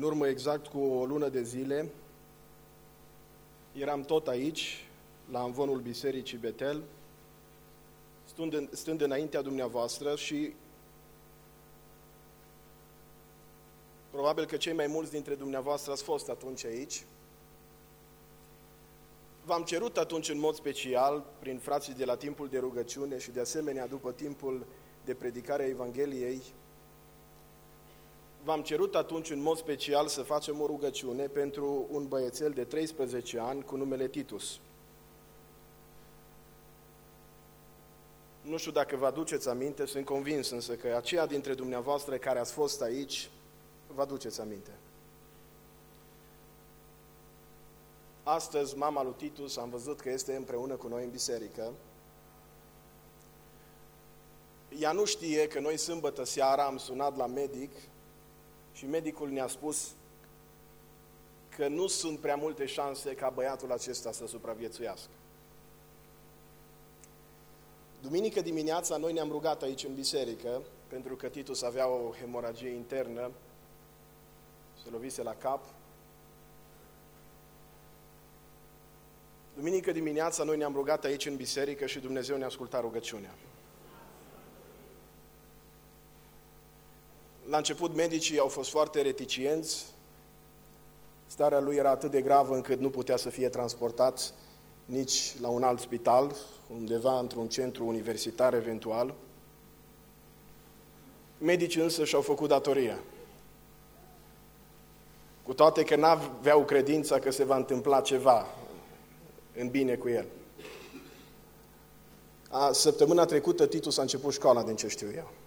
urmă exact cu o lună de zile, eram tot aici, la amvonul Bisericii Betel, stând înaintea dumneavoastră și probabil că cei mai mulți dintre dumneavoastră ați fost atunci aici. V-am cerut atunci în mod special, prin frații de la timpul de rugăciune și de asemenea după timpul de predicare a Evangheliei, v-am cerut atunci în mod special să facem o rugăciune pentru un băiețel de 13 ani cu numele Titus. Nu știu dacă vă aduceți aminte, sunt convins însă că aceia dintre dumneavoastră care ați fost aici, vă aduceți aminte. Astăzi, mama lui Titus, am văzut că este împreună cu noi în biserică. Ea nu știe că noi sâmbătă seara am sunat la medic și medicul ne-a spus că nu sunt prea multe șanse ca băiatul acesta să supraviețuiască. Duminică dimineața noi ne-am rugat aici în biserică, pentru că Titus avea o hemoragie internă, se lovise la cap. Duminică dimineața noi ne-am rugat aici în biserică și Dumnezeu ne-a ascultat rugăciunea. La început medicii au fost foarte reticienți, starea lui era atât de gravă încât nu putea să fie transportat nici la un alt spital, undeva într-un centru universitar eventual. Medicii însă și-au făcut datoria. Cu toate că n-aveau credința că se va întâmpla ceva în bine cu el. Săptămâna trecută Titus a început școala, din ce știu eu.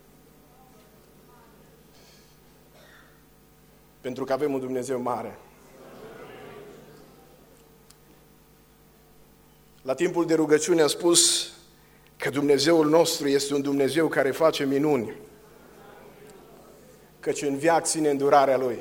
Pentru că avem un Dumnezeu mare. La timpul de rugăciune a spus că Dumnezeul nostru este un Dumnezeu care face minuni, căci în veac ține îndurarea Lui.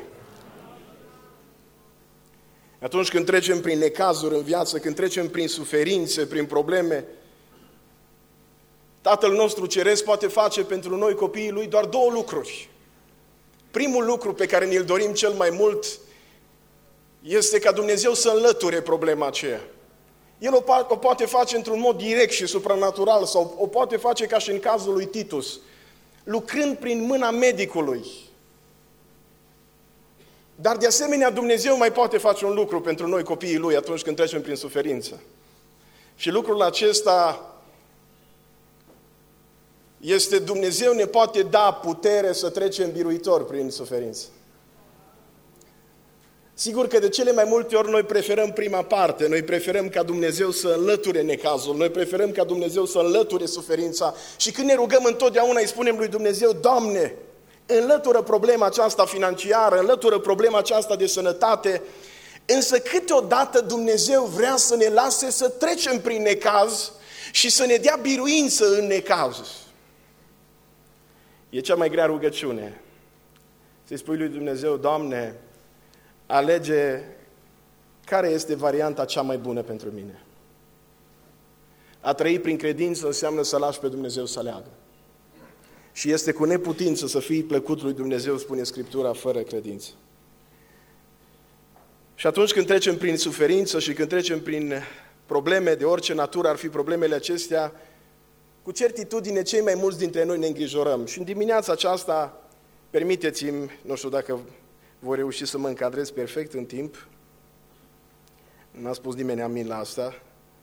Atunci când trecem prin necazuri în viață, când trecem prin suferințe, prin probleme, Tatăl nostru Ceresc poate face pentru noi, copiii Lui, doar două lucruri. Primul lucru pe care ne-l dorim cel mai mult este ca Dumnezeu să înlăture problema aceea. El o poate face într-un mod direct și supranatural sau o poate face ca și în cazul lui Titus, lucrând prin mâna medicului. Dar de asemenea Dumnezeu mai poate face un lucru pentru noi, copiii Lui, atunci când trecem prin suferință. Și lucrul acesta este Dumnezeu ne poate da putere să trecem biruitor prin suferință. Sigur că de cele mai multe ori noi preferăm prima parte, noi preferăm ca Dumnezeu să înlăture necazul, noi preferăm ca Dumnezeu să înlăture suferința și când ne rugăm întotdeauna îi spunem lui Dumnezeu, Doamne, înlătură problema aceasta financiară, înlătură problema aceasta de sănătate, însă câteodată Dumnezeu vrea să ne lase să trecem prin necaz și să ne dea biruință în necaz. E cea mai grea rugăciune. Să-i spui lui Dumnezeu, Doamne, alege care este varianta cea mai bună pentru mine. A trăi prin credință înseamnă să lași pe Dumnezeu să aleagă. Și este cu neputință să fii plăcut lui Dumnezeu, spune Scriptura, fără credință. Și atunci când trecem prin suferință și când trecem prin probleme de orice natură ar fi problemele acestea, cu certitudine cei mai mulți dintre noi ne îngrijorăm. Și în dimineața aceasta, permiteți-mi, nu știu dacă voi reuși să mă încadrez perfect în timp, n-a spus nimeni amin la asta,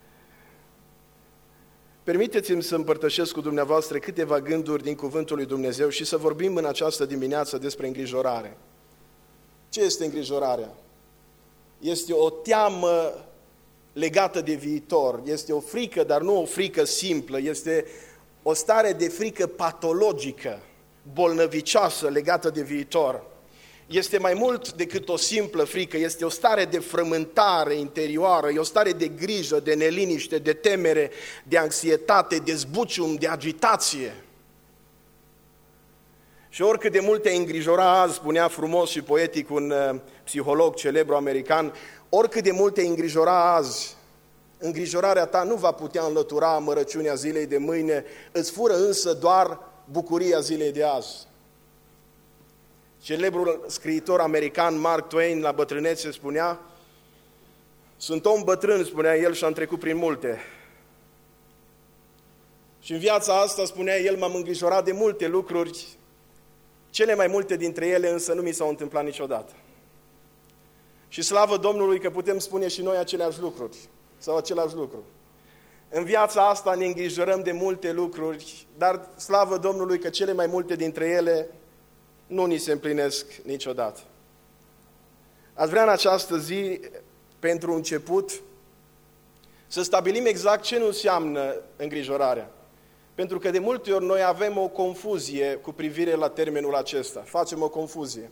permiteți-mi să împărtășesc cu dumneavoastră câteva gânduri din Cuvântul lui Dumnezeu și să vorbim în această dimineață despre îngrijorare. Ce este îngrijorarea? Este o teamă legată de viitor, este o frică, dar nu o frică simplă, este o stare de frică patologică, bolnăvicioasă legată de viitor. Este mai mult decât o simplă frică, este o stare de frământare interioară, e o stare de grijă, de neliniște, de temere, de anxietate, de zbucium, de agitație. Și oricât de mult te îngrijora azi, spunea frumos și poetic un psiholog celebru american, oricât de mult te îngrijora azi, îngrijorarea ta nu va putea înlătura amărăciunea zilei de mâine, îți fură însă doar bucuria zilei de azi. Celebrul scriitor american Mark Twain, la bătrânețe, spunea: sunt om bătrân, spunea el, și am trecut prin multe. Și în viața asta, spunea el, m-am îngrijorat de multe lucruri, cele mai multe dintre ele însă nu mi s-au întâmplat niciodată. Și slavă Domnului că putem spune și noi aceleași lucruri, sau același lucru. În viața asta ne îngrijorăm de multe lucruri, dar slavă Domnului că cele mai multe dintre ele nu ni se împlinesc niciodată. Aș vrea în această zi, pentru început, să stabilim exact ce nu înseamnă îngrijorarea. Pentru că de multe ori noi avem o confuzie cu privire la termenul acesta. Facem o confuzie.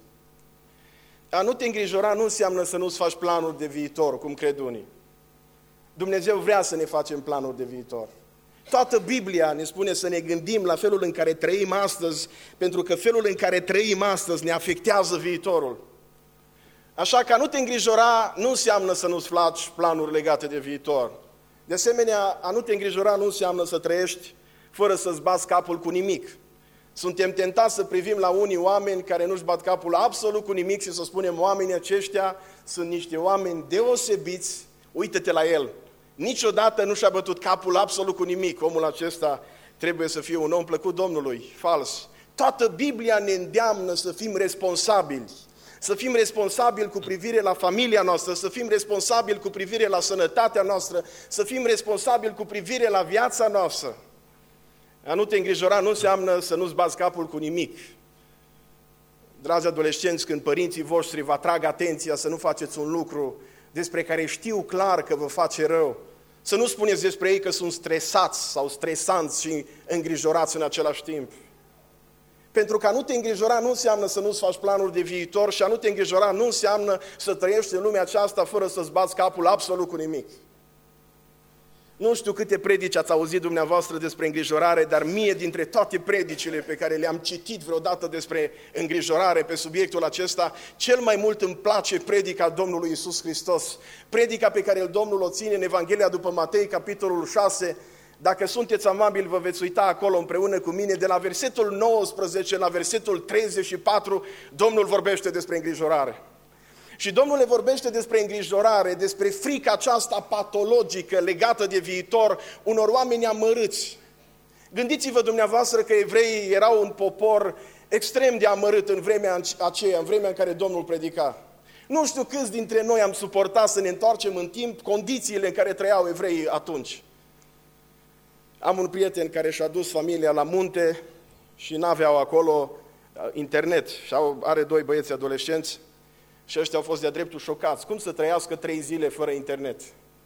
A nu te îngrijora nu înseamnă să nu-ți faci planuri de viitor, cum cred unii. Dumnezeu vrea să ne facem planuri de viitor. Toată Biblia ne spune să ne gândim la felul în care trăim astăzi, pentru că felul în care trăim astăzi ne afectează viitorul. Așa că a nu te îngrijora nu înseamnă să nu-ți faci planuri legate de viitor. De asemenea, a nu te îngrijora nu înseamnă să trăiești fără să-ți bați capul cu nimic. Suntem tentați să privim la unii oameni care nu-și bat capul absolut cu nimic și să spunem: oamenii aceștia sunt niște oameni deosebiți, uită-te la el. Niciodată nu și-a bătut capul absolut cu nimic. Omul acesta trebuie să fie un om plăcut Domnului. Fals. Toată Biblia ne îndeamnă să fim responsabili. Să fim responsabili cu privire la familia noastră, să fim responsabili cu privire la sănătatea noastră, să fim responsabili cu privire la viața noastră. A nu te îngrijora nu înseamnă să nu-ți bați capul cu nimic. Dragi adolescenți, când părinții voștri vă atrag atenția să nu faceți un lucru despre care știu clar că vă face rău, să nu spuneți despre ei că sunt stresați sau stresanți și îngrijorați în același timp. Pentru că a nu te îngrijora nu înseamnă să nu-ți faci planuri de viitor și a nu te îngrijora nu înseamnă să trăiești în lumea aceasta fără să-ți bați capul absolut cu nimic. Nu știu câte predici ați auzit dumneavoastră despre îngrijorare, dar mie dintre toate predicile pe care le-am citit vreodată despre îngrijorare pe subiectul acesta, cel mai mult îmi place predica Domnului Iisus Hristos. Predica pe care Domnul o ține în Evanghelia după Matei, capitolul 6, dacă sunteți amabili, vă veți uita acolo împreună cu mine, de la versetul 19 la versetul 34, Domnul vorbește despre îngrijorare. Și Domnul le vorbește despre îngrijorare, despre frica aceasta patologică legată de viitor unor oameni amărâți. Gândiți-vă dumneavoastră că evreii erau un popor extrem de amărât în vremea aceea, în vremea în care Domnul predica. Nu știu câți dintre noi am suportat să ne întoarcem în timp condițiile în care trăiau evreii atunci. Am un prieten care și-a dus familia la munte și n-aveau acolo internet și are 2 băieți adolescenți. Și ăștia au fost de-a dreptul șocați. Cum să trăiască 3 zile fără internet?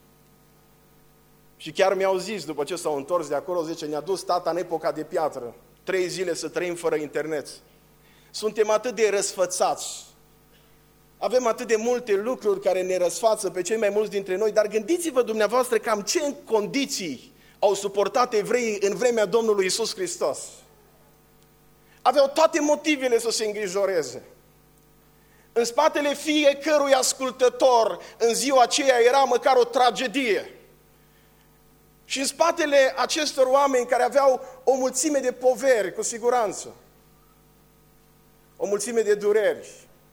Și chiar mi-au zis, după ce s-au întors de acolo, zice, ne-a dus tata în epoca de piatră. 3 zile să trăim fără internet. Suntem atât de răsfățați. Avem atât de multe lucruri care ne răsfață pe cei mai mulți dintre noi, dar gândiți-vă dumneavoastră cam ce condiții au suportat evreii în vremea Domnului Iisus Hristos. Aveau toate motivele să se îngrijoreze. În spatele fiecărui ascultător, în ziua aceea, era măcar o tragedie. Și în spatele acestor oameni care aveau o mulțime de poveri, cu siguranță, o mulțime de dureri.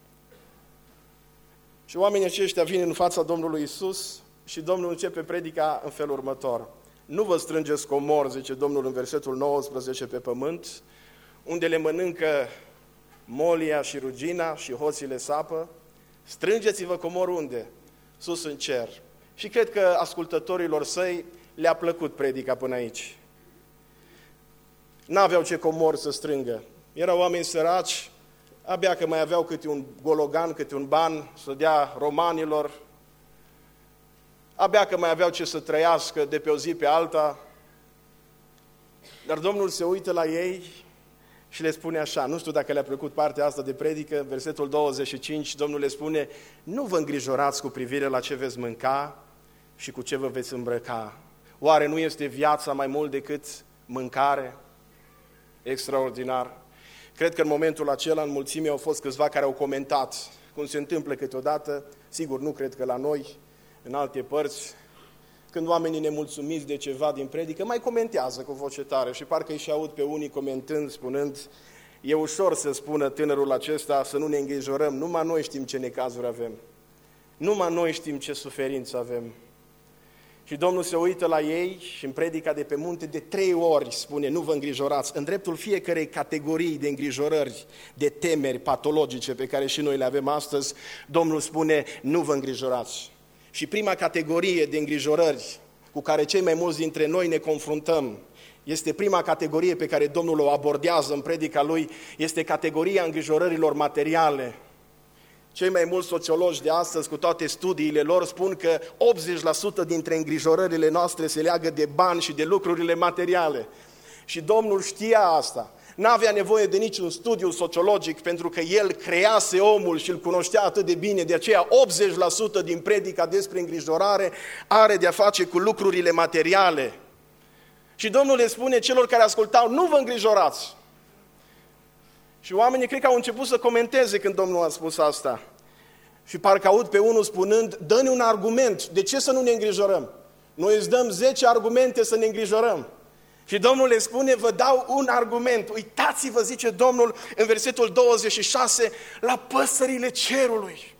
Și oamenii aceștia vin în fața Domnului Iisus și Domnul începe predica în felul următor. Nu vă strângeți comori, zice Domnul în versetul 19, pe pământ, unde le mănâncă molia și rugina și hoțile sapă, strângeți-vă comorul unde? Sus în cer. Și cred că ascultătorilor săi le-a plăcut predica până aici. N-aveau ce comori să strângă. Erau oameni săraci, abia că mai aveau câte un gologan, câte un ban să dea romanilor, abia că mai aveau ce să trăiască de pe o zi pe alta, dar Domnul se uită la ei și le spune așa, nu știu dacă le-a plăcut partea asta de predică, versetul 25, Domnul le spune, nu vă îngrijorați cu privire la ce veți mânca și cu ce vă veți îmbrăca. Oare nu este viața mai mult decât mâncare? Extraordinar. Cred că în momentul acela, în mulțime, au fost câțiva care au comentat, cum se întâmplă câteodată, sigur, nu cred că la noi, în alte părți, când oamenii nemulțumiți de ceva din predică, mai comentează cu voce tare și parcă îi și aud pe unii comentând, spunând, E ușor să spună tânărul acesta să nu ne îngrijorăm, numai noi știm ce necazuri avem. Numai noi știm ce suferință avem. Și Domnul se uită la ei și în predica de pe munte de 3 ori spune, nu vă îngrijorați, în dreptul fiecărei categorii de îngrijorări, de temeri patologice pe care și noi le avem astăzi, Domnul spune, nu vă îngrijorați. Și prima categorie de îngrijorări cu care cei mai mulți dintre noi ne confruntăm, este prima categorie pe care Domnul o abordează în predica Lui, este categoria îngrijorărilor materiale. Cei mai mulți sociologi de astăzi, cu toate studiile lor, spun că 80% dintre îngrijorările noastre se leagă de bani și de lucrurile materiale. Și Domnul știa asta. N-avea nevoie de niciun studiu sociologic, pentru că El crease omul și îl cunoștea atât de bine. De aceea 80% din predica despre îngrijorare are de-a face cu lucrurile materiale. Și Domnul le spune celor care ascultau, nu vă îngrijorați. Și oamenii cred că au început să comenteze când Domnul a spus asta. Și parcă aud pe unul spunând, dă-ne un argument, de ce să nu ne îngrijorăm? Noi îți dăm 10 argumente să ne îngrijorăm. Și Domnul le spune, vă dau un argument. Uitați-vă, zice Domnul în versetul 26, la păsările cerului.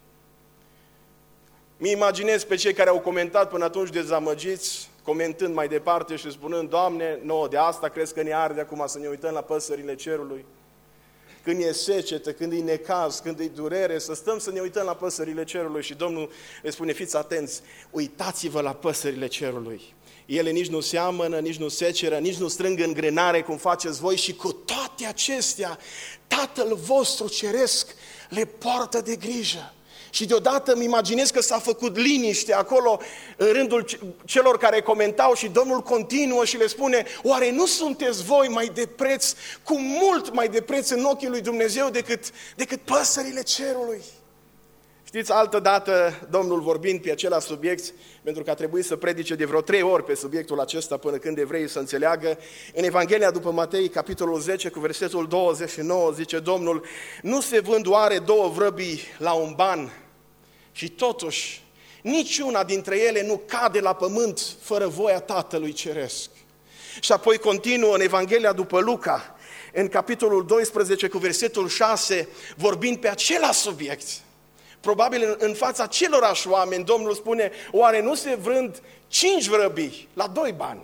Mi imaginez pe cei care au comentat până atunci dezamăgiți, comentând mai departe și spunând, Doamne, nouă de asta crezi că ne arde acum să ne uităm la păsările cerului? Când e secetă, când e necaz, când e durere, să stăm să ne uităm la păsările cerului. Și Domnul le spune, fiți atenți, uitați-vă la păsările cerului. Ele nici nu seamănă, nici nu seceră, nici nu strâng în grânare cum faceți voi și cu toate acestea, Tatăl vostru ceresc le poartă de grijă. Și deodată îmi imaginez că s-a făcut liniște acolo în rândul celor care comentau și Domnul continuă și le spune, oare nu sunteți voi mai de preț, cu mult mai de preț în ochii lui Dumnezeu decât păsările cerului? Știți, altă dată, Domnul vorbind pe același subiect, pentru că a trebuit să predice de vreo 3 ori pe subiectul acesta până când evreii să înțeleagă, în Evanghelia după Matei, capitolul 10, cu versetul 29, zice Domnul, nu se vând oare 2 vrăbii la un ban și totuși niciuna dintre ele nu cade la pământ fără voia Tatălui Ceresc. Și apoi continuă în Evanghelia după Luca, în capitolul 12, cu versetul 6, vorbind pe același subiect. Probabil în fața acelorași oameni, Domnul spune, oare nu se vând 5 vrăbii la 2 bani?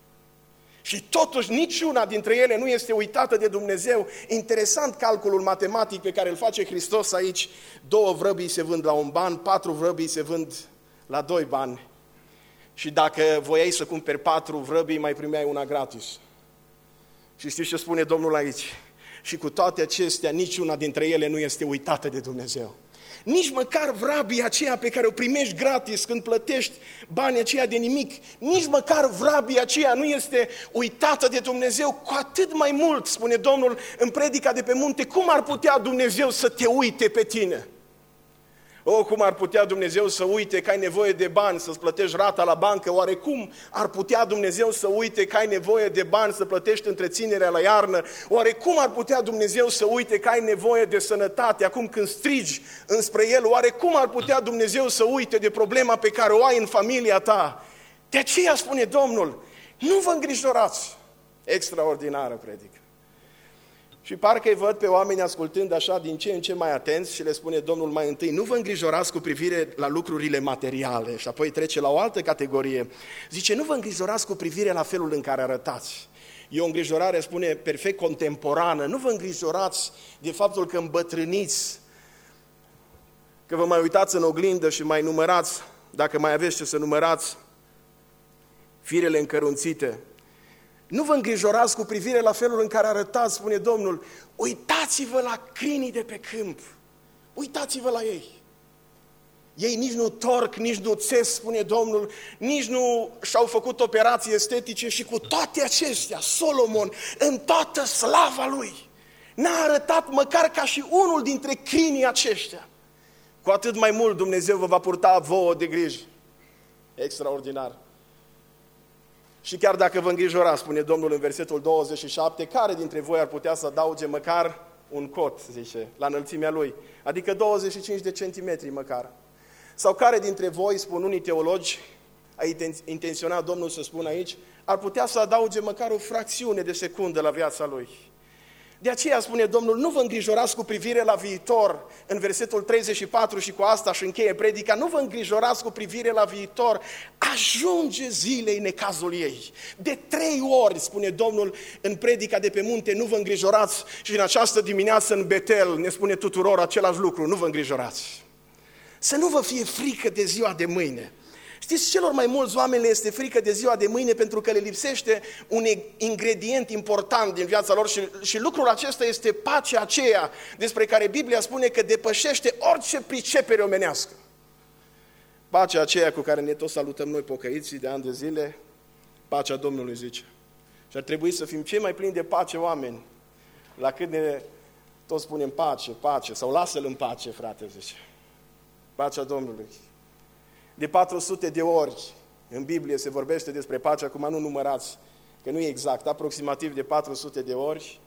Și totuși niciuna dintre ele nu este uitată de Dumnezeu. Interesant calculul matematic pe care îl face Hristos aici. 2 vrăbii se vând la 1 ban, 4 vrăbii se vând la 2 bani. Și dacă voiai să cumperi 4 vrăbii, mai primeai una gratis. Și știți ce spune Domnul aici? Și cu toate acestea, niciuna dintre ele nu este uitată de Dumnezeu. Nici măcar vrabia aceea pe care o primești gratis când plătești banii aceia de nimic, nici măcar vrabia aceea nu este uitată de Dumnezeu, cu atât mai mult, spune Domnul în predica de pe munte, cum ar putea Dumnezeu să te uite pe tine? Cum ar putea Dumnezeu să uite că ai nevoie de bani să-ți plătești rata la bancă? Oare cum ar putea Dumnezeu să uite că ai nevoie de bani să plătești întreținerea la iarnă? Oare cum ar putea Dumnezeu să uite că ai nevoie de sănătate acum când strigi înspre El? Oare cum ar putea Dumnezeu să uite de problema pe care o ai în familia ta? De aceea spune Domnul, nu vă îngrijorați. Extraordinară predică. Și parcă îi văd pe oameni ascultând așa din ce în ce mai atenți și le spune Domnul mai întâi, nu vă îngrijorați cu privire la lucrurile materiale. Și apoi trece la o altă categorie. Zice, nu vă îngrijorați cu privire la felul în care arătați. E o îngrijorare, spune, perfect contemporană. Nu vă îngrijorați de faptul că îmbătrâniți, că vă mai uitați în oglindă și mai numărați, dacă mai aveți ce să numărați, firele încărunțite. Nu vă îngrijorați cu privire la felul în care arătați, spune Domnul, uitați-vă la câinii de pe câmp, uitați-vă la ei. Ei nici nu torc, nici nu țes, spune Domnul, nici nu și-au făcut operații estetice și cu toate acestea, Solomon, în toată slava lui, n-a arătat măcar ca și unul dintre câinii aceștia. Cu atât mai mult Dumnezeu vă va purta vouă de grijă. Extraordinar. Și chiar dacă vă îngrijorați, spune Domnul în versetul 27, care dintre voi ar putea să adauge măcar un cot, zice, la înălțimea lui, adică 25 de centimetri măcar. Sau care dintre voi, spun unii teologi, a intenționat Domnul să spună aici, ar putea să adauge măcar o fracțiune de secundă la viața lui. De aceea spune Domnul, nu vă îngrijorați cu privire la viitor, în versetul 34 și cu asta și încheie predica, nu vă îngrijorați cu privire la viitor, ajunge zilei necazul ei. De 3 ori, spune Domnul în predica de pe munte, nu vă îngrijorați, și în această dimineață în Betel ne spune tuturor același lucru, nu vă îngrijorați. Să nu vă fie frică de ziua de mâine. Știți, celor mai mulți oameni le este frică de ziua de mâine pentru că le lipsește un ingredient important din viața lor și lucrul acesta este pacea aceea despre care Biblia spune că depășește orice pricepere omenească. Pacea aceea cu care ne tot salutăm noi pocăiții de ani de zile, pacea Domnului zice. Și ar trebui să fim cei mai plini de pace oameni, la cât ne tot spunem pace, pace, sau lasă-l în pace, frate, zice. Pacea Domnului. De 400 de ori în Biblie se vorbește despre pace, acum nu numărați, că nu e exact, aproximativ de 400 de ori.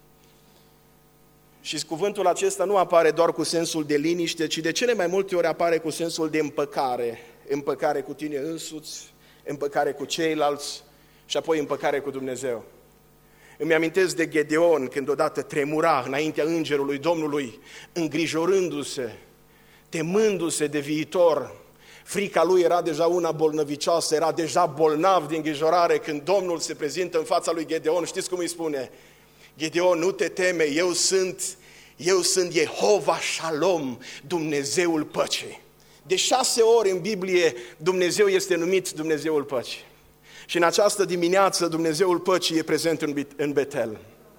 Și cuvântul acesta nu apare doar cu sensul de liniște, ci de cele mai multe ori apare cu sensul de împăcare. Împăcare cu tine însuți, împăcare cu ceilalți și apoi împăcare cu Dumnezeu. Îmi amintesc de Gedeon când odată tremura înaintea îngerului Domnului, îngrijorându-se, temându-se de viitor. Frica lui era deja una bolnăvicioasă, era deja bolnav de îngrijorare când Domnul se prezintă în fața lui Gedeon. Știți cum îi spune? Gedeon, nu te teme, eu sunt Jehova Shalom, Dumnezeul păcii. De 6 ori în Biblie Dumnezeu este numit Dumnezeul păcii. Și în această dimineață Dumnezeul păcii e prezent în Betel.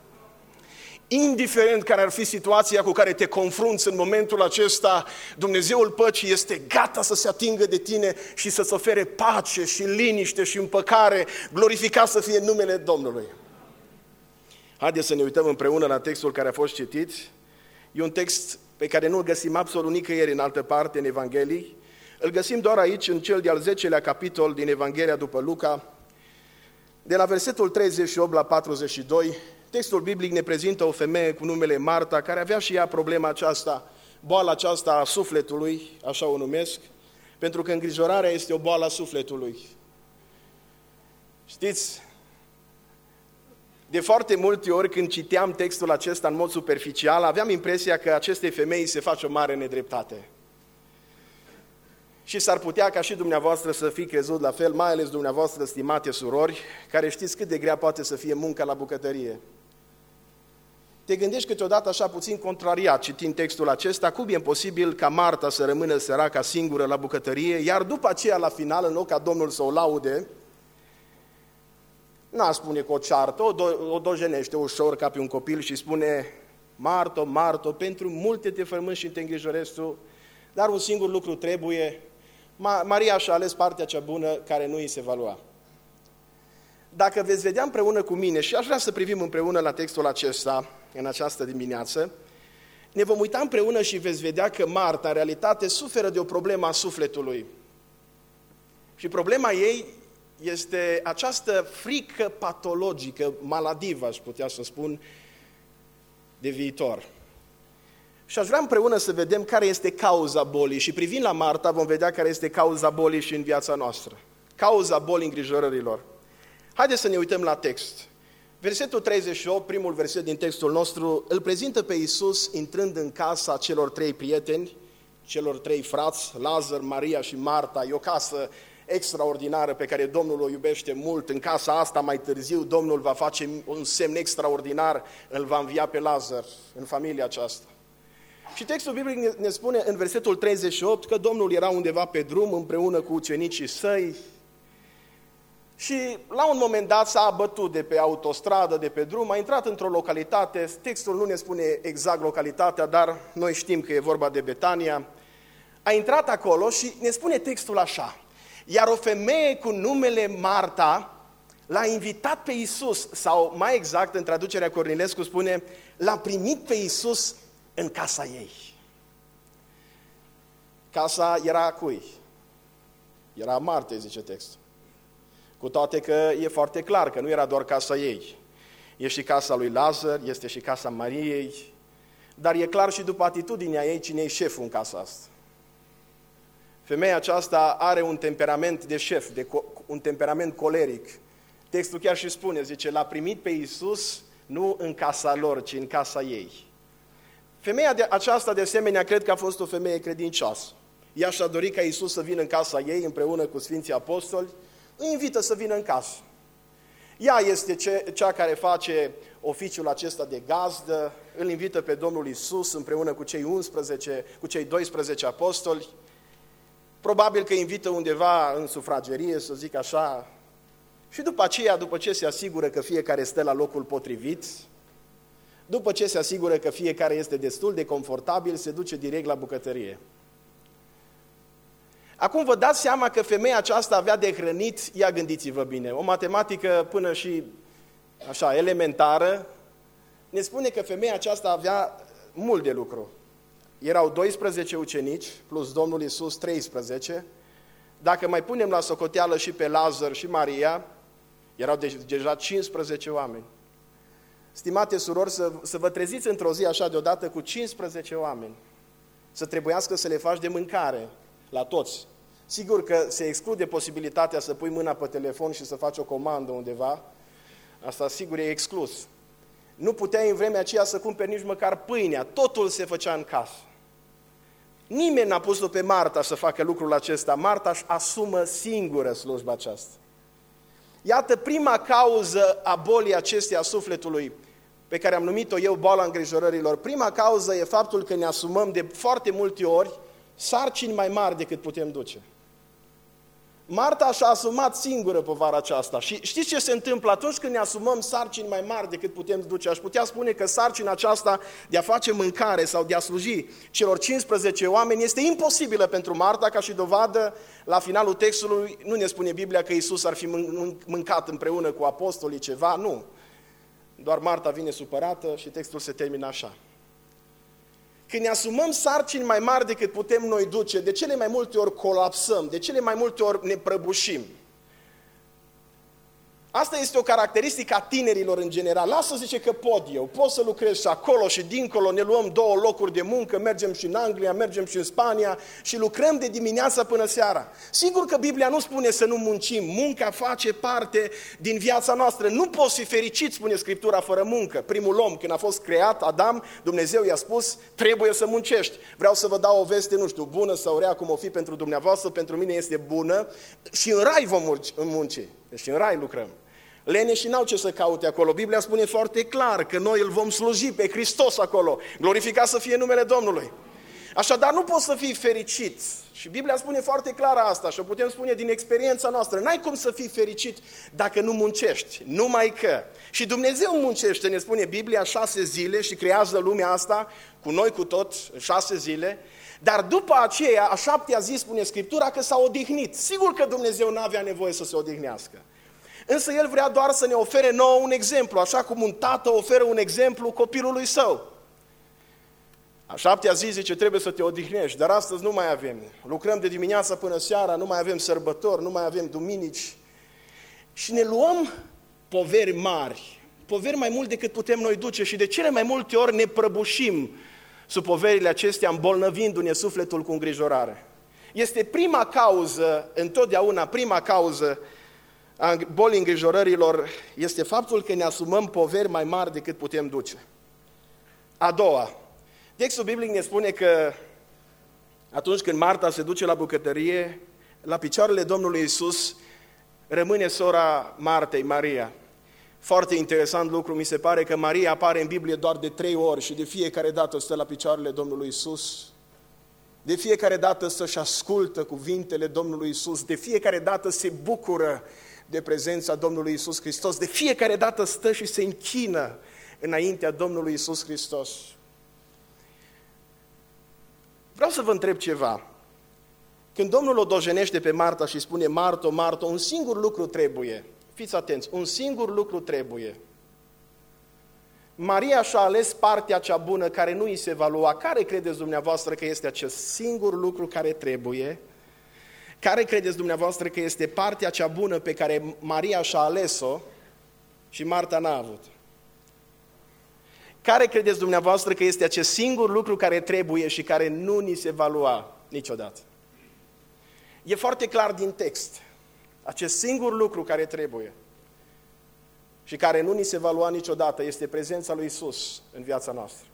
Indiferent care ar fi situația cu care te confrunți în momentul acesta, Dumnezeul păcii este gata să se atingă de tine și să-ți ofere pace și liniște și împăcare, glorificat să fie numele Domnului. Haideți să ne uităm împreună la textul care a fost citit. E un text pe care nu-l găsim absolut nicăieri în altă parte în Evanghelii. Îl găsim doar aici, în cel de-al 10-lea capitol din Evanghelia după Luca, de la versetul 38 la 42. Textul biblic ne prezintă o femeie cu numele Marta, care avea și ea problema aceasta, boala aceasta a sufletului, așa o numesc, pentru că îngrijorarea este o boală a sufletului. Știți, de foarte multe ori când citeam textul acesta în mod superficial, aveam impresia că acestei femei se face o mare nedreptate. Și s-ar putea ca și dumneavoastră să fi crezut la fel, mai ales dumneavoastră, stimate surori, care știți cât de grea poate să fie munca la bucătărie. Te gândești câteodată așa puțin contrariat citind textul acesta, cum e posibil ca Marta să rămână săraca singură la bucătărie, iar după aceea la final, în loc ca Domnul să o laude, n-a spune cu o ceartă, o dojenește ușor ca pe un copil și spune: Marto, Marto, pentru multe te fărmâni și te îngrijorezi tu, dar un singur lucru trebuie, Maria și-a ales partea cea bună care nu îi se va lua. Dacă veți vedea împreună cu mine, și aș vrea să privim împreună la textul acesta în această dimineață, ne vom uita împreună și veți vedea că Marta, în realitate, suferă de o problemă a sufletului. Și problema ei este această frică patologică, maladivă, aș putea să spun, de viitor. Și aș vrea împreună să vedem care este cauza bolii și privind la Marta vom vedea care este cauza bolii și în viața noastră. Cauza bolii îngrijorărilor. Haideți să ne uităm la text. Versetul 38, primul verset din textul nostru, îl prezintă pe Iisus intrând în casa celor 3 prieteni, celor 3 frați, Lazar, Maria și Marta. E o casă extraordinară pe care Domnul o iubește mult. În casa asta mai târziu Domnul va face un semn extraordinar, îl va învia pe Lazar în familia aceasta. Și textul biblic ne spune în versetul 38 că Domnul era undeva pe drum împreună cu ucenicii săi și la un moment dat s-a abătut de pe autostradă, de pe drum, a intrat într-o localitate, textul nu ne spune exact localitatea, dar noi știm că e vorba de Betania, a intrat acolo și ne spune textul așa: iar o femeie cu numele Marta l-a invitat pe Iisus, sau mai exact în traducerea Cornilescu spune, l-a primit pe Iisus în casa ei. Casa era a cui? Era a Martei, zice textul. Cu toate că e foarte clar că nu era doar casa ei. E și casa lui Lazar, este și casa Mariei, dar e clar și după atitudinea ei cine e șeful în casa asta. Femeia aceasta are un temperament de șef, un temperament coleric. Textul chiar și spune, zice, l-a primit pe Iisus nu în casa lor, ci în casa ei. Femeia aceasta, de asemenea, cred că a fost o femeie credincioasă. Ea și-a dorit ca Iisus să vină în casa ei împreună cu Sfinții Apostoli, îi invită să vină în casă. Ea este cea care face oficiul acesta de gazdă, îl invită pe Domnul Iisus împreună cu cei 12 apostoli. Probabil că invită undeva în sufragerie, să zic așa, și după aceea, după ce se asigură că fiecare stă la locul potrivit, după ce se asigură că fiecare este destul de confortabil, se duce direct la bucătărie. Acum vă dați seama că femeia aceasta avea de hrănit, ia gândiți-vă bine, o matematică până și așa elementară, ne spune că femeia aceasta avea mult de lucru. Erau 12 ucenici, plus Domnul Iisus 13. Dacă mai punem la socoteală și pe Lazar și Maria, erau deja 15 oameni. Stimate surori, să vă treziți într-o zi așa deodată cu 15 oameni, să trebuiască să le faci de mâncare la toți. Sigur că se exclude posibilitatea să pui mâna pe telefon și să faci o comandă undeva, asta sigur e exclus. Nu puteai în vremea aceea să cumperi nici măcar pâinea, totul se făcea în casă. Nimeni n-a pus-o pe Marta să facă lucrul acesta, Marta își asumă singură slujba aceasta. Iată prima cauză a bolii acesteia a sufletului, pe care am numit-o eu boala îngrijorărilor. Prima cauză e faptul că ne asumăm de foarte multe ori sarcini mai mari decât putem duce. Marta și-a asumat singură povara aceasta. Și știți ce se întâmplă atunci când ne asumăm sarcini mai mari decât putem duce? Aș putea spune că sarcina aceasta de a face mâncare sau de a sluji celor 15 oameni este imposibilă pentru Marta, ca și dovadă, la finalul textului nu ne spune Biblia că Iisus ar fi mâncat împreună cu apostolii ceva, nu. Doar Marta vine supărată și textul se termină așa. Când ne asumăm sarcini mai mari decât putem noi duce, de cele mai multe ori colapsăm, de cele mai multe ori ne prăbușim. Asta este o caracteristică a tinerilor în general. Lasă, zice că pot să lucrez și acolo și dincolo, ne luăm 2 locuri de muncă, mergem și în Anglia, mergem și în Spania și lucrăm de dimineața până seara. Sigur că Biblia nu spune să nu muncim, munca face parte din viața noastră. Nu poți fi fericit, spune Scriptura, fără muncă. Primul om, când a fost creat, Adam, Dumnezeu i-a spus, trebuie să muncești. Vreau să vă dau o veste, nu știu, bună sau rea, cum o fi pentru dumneavoastră, pentru mine este bună și în rai vom munci. Deci în rai lucrăm. Leneșii n-au ce să caute acolo. Biblia spune foarte clar că noi îl vom sluji pe Hristos acolo. Glorificat să fie numele Domnului. Așadar, nu poți să fii fericit. Și Biblia spune foarte clar asta și o putem spune din experiența noastră. N-ai cum să fii fericit dacă nu muncești. Numai că. Și Dumnezeu muncește, ne spune Biblia, 6 zile și creează lumea asta cu noi cu tot 6 zile. Dar după aceea, a 7-a zi, spune Scriptura că s-a odihnit. Sigur că Dumnezeu n-avea nevoie să se odihnească. Însă El vrea doar să ne ofere nouă un exemplu, așa cum un tată oferă un exemplu copilului său. A 7-a zi zice, trebuie să te odihnești, dar astăzi nu mai avem. Lucrăm de dimineața până seara, nu mai avem sărbători, nu mai avem duminici. Și ne luăm poveri mari, poveri mai mult decât putem noi duce și de cele mai multe ori ne prăbușim sub poverile acestea, îmbolnăvindu-ne sufletul cu îngrijorare. Este prima cauză, întotdeauna prima cauză a bolii îngrijorărilor este faptul că ne asumăm poveri mai mari decât putem duce. A doua, textul biblic ne spune că atunci când Marta se duce la bucătărie, la picioarele Domnului Iisus rămâne sora Martei, Maria. Foarte interesant lucru, mi se pare că Maria apare în Biblie doar de 3 ori și de fiecare dată stă la picioarele Domnului Iisus. De fiecare dată să-și ascultă cuvintele Domnului Iisus, de fiecare dată se bucură de prezența Domnului Iisus Hristos, de fiecare dată stă și se închină înaintea Domnului Iisus Hristos. Vreau să vă întreb ceva. Când Domnul o dojenește pe Marta și spune, Marto, Marto, un singur lucru trebuie. Fiți atenți, un singur lucru trebuie. Maria și-a ales partea cea bună care nu îi se va lua. Care credeți dumneavoastră că este acest singur lucru care trebuie? Care credeți dumneavoastră că este partea cea bună pe care Maria și-a ales-o și Marta n-a avut? Care credeți dumneavoastră că este acest singur lucru care trebuie și care nu ni se va lua niciodată? E foarte clar din text. Acest singur lucru care trebuie. și care nu ni se va lua niciodată este prezența lui Isus în viața noastră.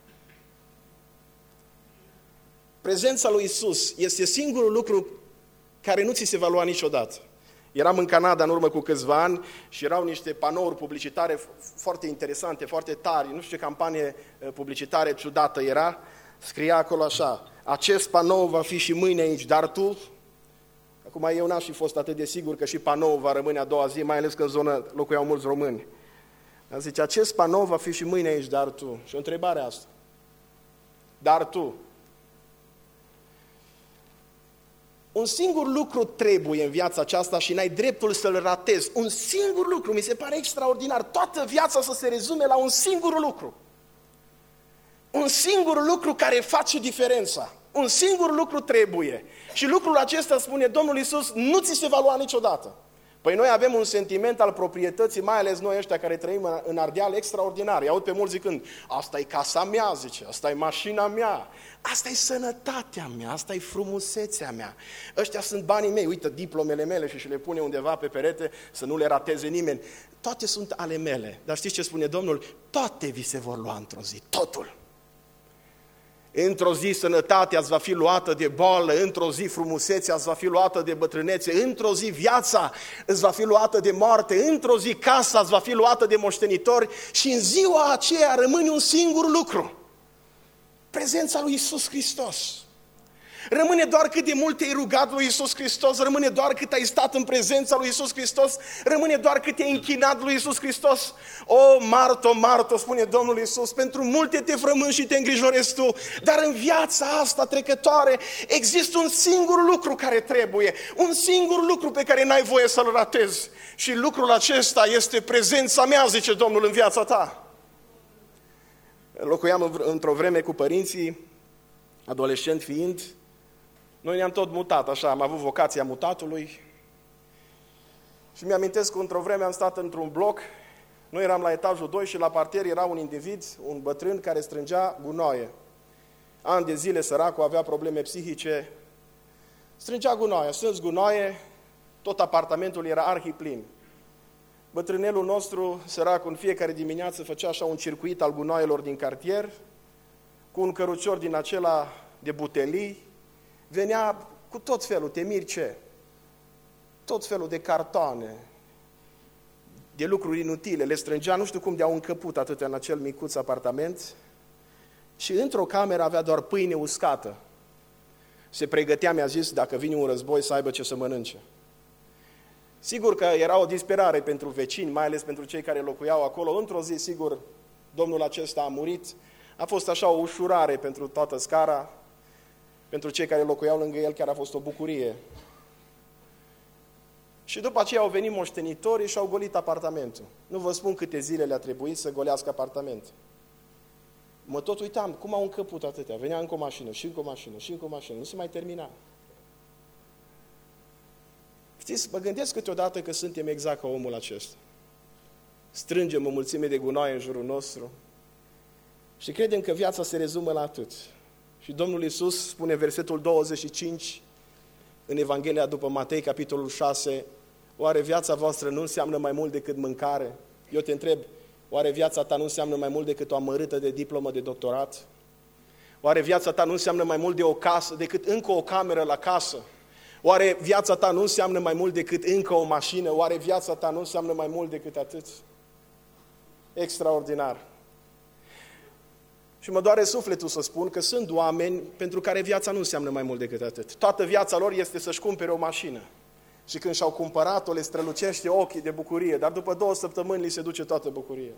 Prezența lui Isus este singurul lucru care nu ți se va lua niciodată. Eram în Canada în urmă cu câțiva ani și erau niște panouri publicitare foarte interesante, foarte tari, nu știu ce campanie publicitară ciudată era, scria acolo așa: acest panou va fi și mâine aici, dar tu... Acum eu n-aș fi fost atât de sigur că și panoul va rămâne a doua zi, mai ales că în zonă locuiau mulți români. Dar zice, acest panou va fi și mâine aici, dar tu. Și o întrebare asta. Dar tu. Un singur lucru trebuie în viața aceasta și n-ai dreptul să-l ratezi. Un singur lucru, mi se pare extraordinar. Toată viața să se rezume la un singur lucru. Un singur lucru care face diferența. Un singur lucru trebuie. Și lucrul acesta, spune Domnul Iisus, nu ți se va lua niciodată. Păi noi avem un sentiment al proprietății, mai ales noi ăștia care trăim în Ardeal, extraordinar. I-aud pe mulți zicând, asta e casa mea, zice, asta e mașina mea, asta e sănătatea mea, asta e frumusețea mea. Ăștia sunt banii mei, uite diplomele mele și le pune undeva pe perete să nu le rateze nimeni. Toate sunt ale mele. Dar știți ce spune Domnul? Toate vi se vor lua într-o zi, totul. Într-o zi sănătatea îți va fi luată de boală, într-o zi frumusețea îți va fi luată de bătrânețe, într-o zi viața îți va fi luată de moarte, într-o zi casa îți va fi luată de moștenitori și în ziua aceea rămâne un singur lucru: prezența lui Iisus Hristos. Rămâne doar cât de mult te-ai rugat lui Iisus Hristos, rămâne doar cât ai stat în prezența lui Iisus Hristos, rămâne doar cât te-ai închinat lui Iisus Hristos. O, Marto, Marto, spune Domnul Iisus, pentru multe te frămânți și te îngrijorezi tu, dar în viața asta trecătoare există un singur lucru care trebuie, un singur lucru pe care n-ai voie să-l ratezi. Și lucrul acesta este prezența mea, zice Domnul, în viața ta. Locuiam într-o vreme cu părinții, adolescent fiind. Noi ne-am tot mutat, așa, am avut vocația mutatului și mi-amintesc că într-o vreme am stat într-un bloc, noi eram la etajul 2 și la parter era un individ, un bătrân care strângea gunoaie. Ani de zile săracul avea probleme psihice, strângea gunoaie, strâns gunoaie, tot apartamentul era arhiplin. Bătrânelul nostru, săracul, în fiecare dimineață făcea așa un circuit al gunoaielor din cartier, cu un cărucior din acela de butelii, venea cu tot felul, te miri ce? Tot felul de cartoane, de lucruri inutile, le strângea, nu știu cum de-au încăput atâtea în acel micuț apartament și într-o cameră avea doar pâine uscată. Se pregătea, mi-a zis, dacă vine un război să aibă ce să mănânce. Sigur că era o disperare pentru vecini, mai ales pentru cei care locuiau acolo. Într-o zi, sigur, domnul acesta a murit. A fost așa o ușurare pentru toată scara. Pentru cei care locuiau lângă el chiar a fost o bucurie. Și după aceea au venit moștenitorii și au golit apartamentul. Nu vă spun câte zile le-a trebuit să golească apartamentul. Mă tot uitam, cum au încăput atâtea. Venea încă o mașină, și încă o mașină, și încă o mașină. Nu se mai termina. Știți, mă gândesc câteodată că suntem exact ca omul acesta. Strângem o mulțime de gunoaie în jurul nostru și credem că viața se rezumă la atât. Și Domnul Iisus spune versetul 25 în Evanghelia după Matei, capitolul 6, oare viața voastră nu înseamnă mai mult decât mâncare? Eu te întreb, oare viața ta nu înseamnă mai mult decât o amărâtă de diplomă de doctorat? Oare viața ta nu înseamnă mai mult de o casă, decât încă o cameră la casă? Oare viața ta nu înseamnă mai mult decât încă o mașină? Oare viața ta nu înseamnă mai mult decât atât? Extraordinar! Și mă doare sufletul să spun că sunt oameni pentru care viața nu înseamnă mai mult decât atât. Toată viața lor este să-și cumpere o mașină. Și când și-au cumpărat-o, le strălucește ochii de bucurie, dar după 2 săptămâni li se duce toată bucuria.